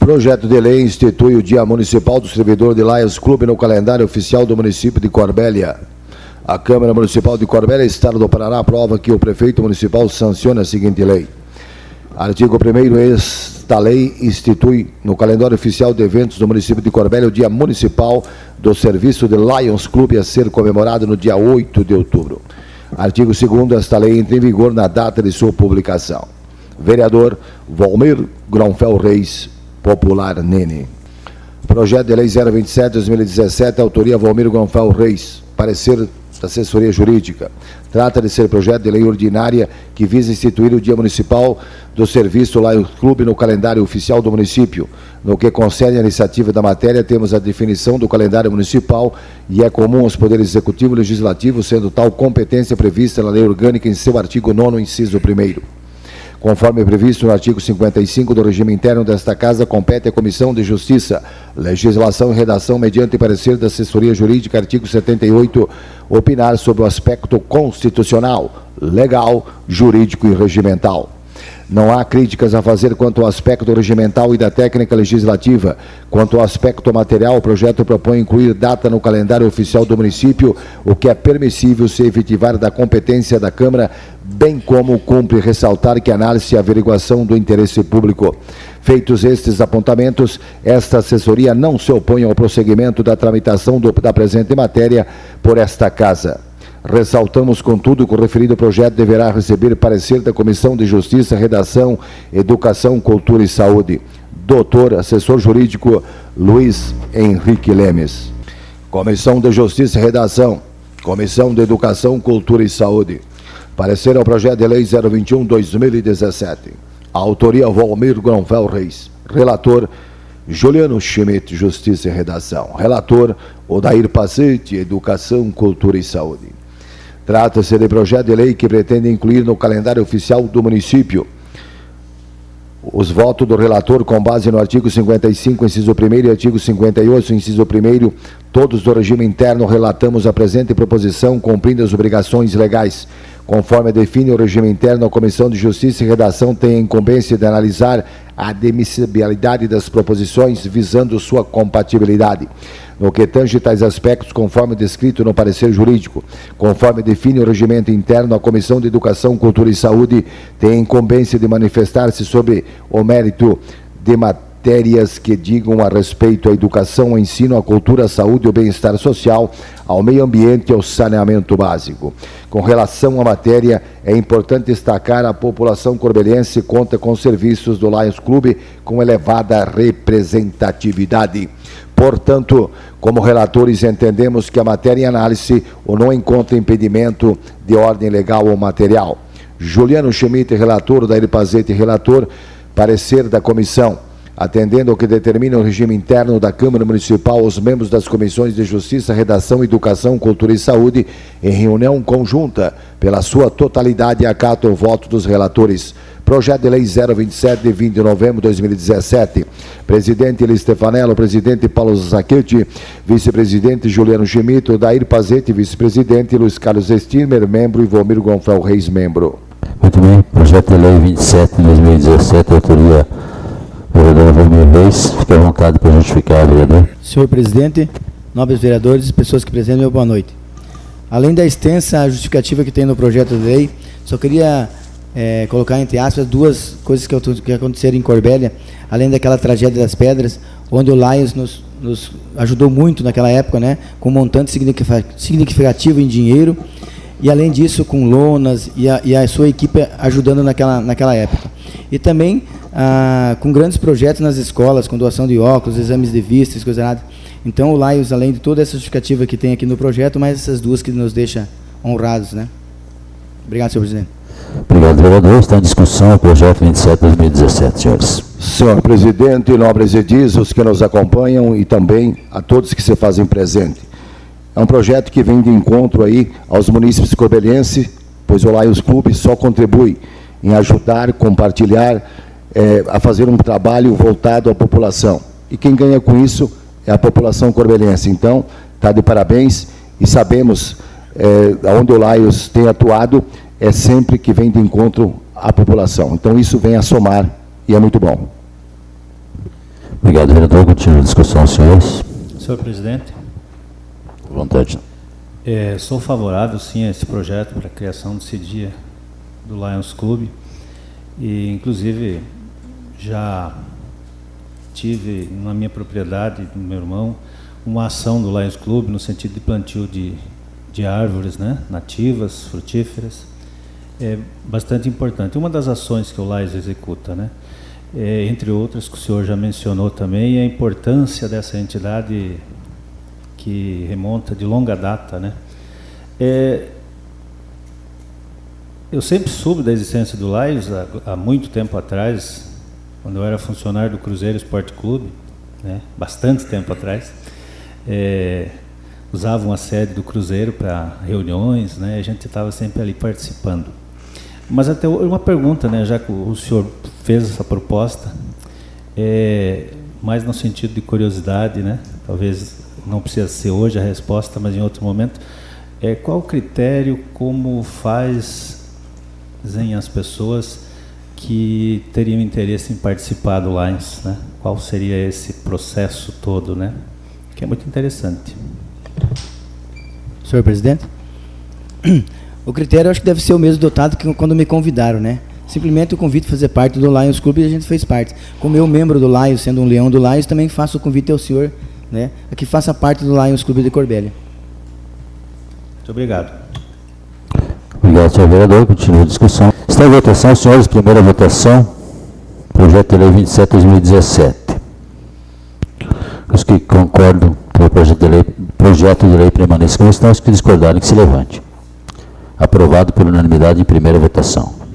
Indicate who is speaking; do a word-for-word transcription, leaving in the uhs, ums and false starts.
Speaker 1: Projeto de lei institui o Dia Municipal do Servidor de Lions Clube no calendário oficial do município de Corbélia. A Câmara Municipal de Corbélia, Estado do Paraná, aprova que o prefeito municipal sancione a seguinte lei. Artigo primeiro, esta lei institui no calendário oficial de eventos do município de Corbélia o Dia Municipal do Serviço de Lions Clube a ser comemorado no dia oito de outubro. Artigo segundo, esta lei entra em vigor na data de sua publicação. Vereador Valmir Gronfel Reis, Popular Nene. Projeto de lei zero vinte e sete, dois mil e dezessete, autoria Valmir Gronfel Reis, parecer da assessoria jurídica. Trata de ser projeto de lei ordinária que visa instituir o Dia Municipal do Serviço Lions Clube no calendário oficial do município. No que concerne a iniciativa da matéria, temos a definição do calendário municipal e é comum aos poderes executivo e legislativo, sendo tal competência prevista na lei orgânica em seu artigo nono, inciso primeiro. Conforme previsto no artigo cinquenta e cinco do regime interno desta Casa, compete à Comissão de Justiça, Legislação e Redação, mediante parecer da assessoria jurídica, artigo setenta e oito, opinar sobre o aspecto constitucional, legal, jurídico e regimental. Não há críticas a fazer quanto ao aspecto regimental e da técnica legislativa. Quanto ao aspecto material, o projeto propõe incluir data no calendário oficial do município, o que é permissível se efetivar da competência da Câmara, bem como cumpre ressaltar que a análise e averiguação do interesse público. Feitos estes apontamentos, esta assessoria não se opõe ao prosseguimento da tramitação do, da presente matéria por esta Casa. Ressaltamos, contudo, que o referido projeto deverá receber parecer da Comissão de Justiça, Redação, Educação, Cultura e Saúde. Doutor, assessor jurídico, Luiz Henrique Lemes. Comissão de Justiça e Redação, Comissão de Educação, Cultura e Saúde. Parecer ao projeto de lei zero vinte e um, dois mil e dezessete. A autoria Valmir Gronfel Reis. Relator, Juliano Schmidt, Justiça e Redação. Relator, Odair Pacete, Educação, Cultura e Saúde. Trata-se de projeto de lei que pretende incluir no calendário oficial do município os votos do relator com base no artigo cinquenta e cinco, inciso primeiro, e artigo cinquenta e oito, inciso primeiro, todos do regime interno. Relatamos a presente proposição, cumprindo as obrigações legais. Conforme define o regime interno, a Comissão de Justiça e Redação tem a incumbência de analisar a admissibilidade das proposições, visando sua compatibilidade. No que tange tais aspectos, conforme descrito no parecer jurídico, conforme define o regimento interno, a Comissão de Educação, Cultura e Saúde tem a incumbência de manifestar-se sobre o mérito de matérias que digam a respeito à educação, ao ensino, à cultura, à saúde, ao bem-estar social, ao meio ambiente e ao saneamento básico. Com relação à matéria, é importante destacar a população corbeliense conta com serviços do Lions Clube com elevada representatividade. Portanto, como relatores, entendemos que a matéria em análise ou não encontra impedimento de ordem legal ou material. Juliano Schmidt, relator, Odair Pacete, relator, parecer da comissão. Atendendo ao que determina o regime interno da Câmara Municipal, os membros das Comissões de Justiça, Redação, Educação, Cultura e Saúde, em reunião conjunta, pela sua totalidade, acatam o voto dos relatores. Projeto de lei zero vinte e sete, de vinte de novembro de dois mil e dezessete. Presidente Eli Stefanello, presidente Paulo Zacchetti, vice-presidente Juliano Schmidt, Odair Pacete, vice-presidente Luiz Carlos Stirmer, membro, e Valmir Gronfel Reis, membro.
Speaker 2: Muito bem, projeto de lei vinte e sete de dois mil e dezessete, autoria vereador Valmir Reis. Fique à vontade para justificar, vereador.
Speaker 3: Senhor presidente, nobres vereadores e pessoas que presidem, meu boa noite. Além da extensa justificativa que tem no projeto de lei, só queria é, colocar entre aspas duas coisas que, que aconteceram em Corbélia, além daquela tragédia das pedras, onde o Lions nos, nos ajudou muito naquela época, né, com um montante significativo em dinheiro, e além disso com lonas e a, e a sua equipe ajudando naquela, naquela época. E também ah, com grandes projetos nas escolas, com doação de óculos, exames de vista, coisa nada. Então o Lions, além de toda essa justificativa que tem aqui no projeto, mais essas duas que nos deixam honrados, né? Obrigado, senhor presidente.
Speaker 2: Obrigado, vereador. Está em discussão o projeto vinte e sete de dois mil e dezessete, senhores.
Speaker 1: Senhor presidente, nobres edis, os que nos acompanham e também a todos que se fazem presente. É um projeto que vem de encontro aí aos munícipes corbelienses, pois o Lions Clube só contribui em ajudar, compartilhar, é, a fazer um trabalho voltado à população. E quem ganha com isso é a população corbeliense. Então, está de parabéns e sabemos é, onde o Lions tem atuado, é sempre que vem de encontro à população. Então, isso vem a somar e é muito bom.
Speaker 2: Obrigado, vereador. Continua a discussão, senhores.
Speaker 4: Senhor presidente.
Speaker 2: À vontade.
Speaker 4: É, sou favorável, sim, a esse projeto para a criação desse dia do Lions Clube. E, inclusive, já tive na minha propriedade, do meu irmão, uma ação do Lions Clube no sentido de plantio de, de árvores, né, nativas, frutíferas. É bastante importante. Uma das ações que o Lions executa, né, é, entre outras, que o senhor já mencionou também, é a importância dessa entidade que remonta de longa data, né. É, eu sempre soube da existência do Lions há, há muito tempo atrás, quando eu era funcionário do Cruzeiro Esporte Clube, né, bastante tempo atrás. É, usavam a sede do Cruzeiro para reuniões, né, a gente estava sempre ali participando. Mas até uma pergunta, né, já que o senhor fez essa proposta, é, mais no sentido de curiosidade, né, talvez não precisa ser hoje a resposta, mas em outro momento, é, qual o critério, como fazem as pessoas que teriam interesse em participar do Lions, né? Qual seria esse processo todo, né? Que é muito interessante.
Speaker 3: Senhor presidente, o critério eu acho que deve ser o mesmo dotado que quando me convidaram, né? Simplesmente o convite a fazer parte do Lions Clube e a gente fez parte. Como eu, membro do Lions, sendo um leão do Lions, também faço o convite ao senhor, né, a que faça parte do Lions Clube de Corbélia.
Speaker 4: Muito obrigado.
Speaker 2: Obrigado, senhor vereador. Continua a discussão. Está em votação, senhores. Primeira votação. Projeto de lei vinte e sete, dois mil e dezessete. Os que concordam que o projeto de lei, projeto de lei permaneça como está, os que discordarem que se levante. Aprovado por unanimidade em primeira votação.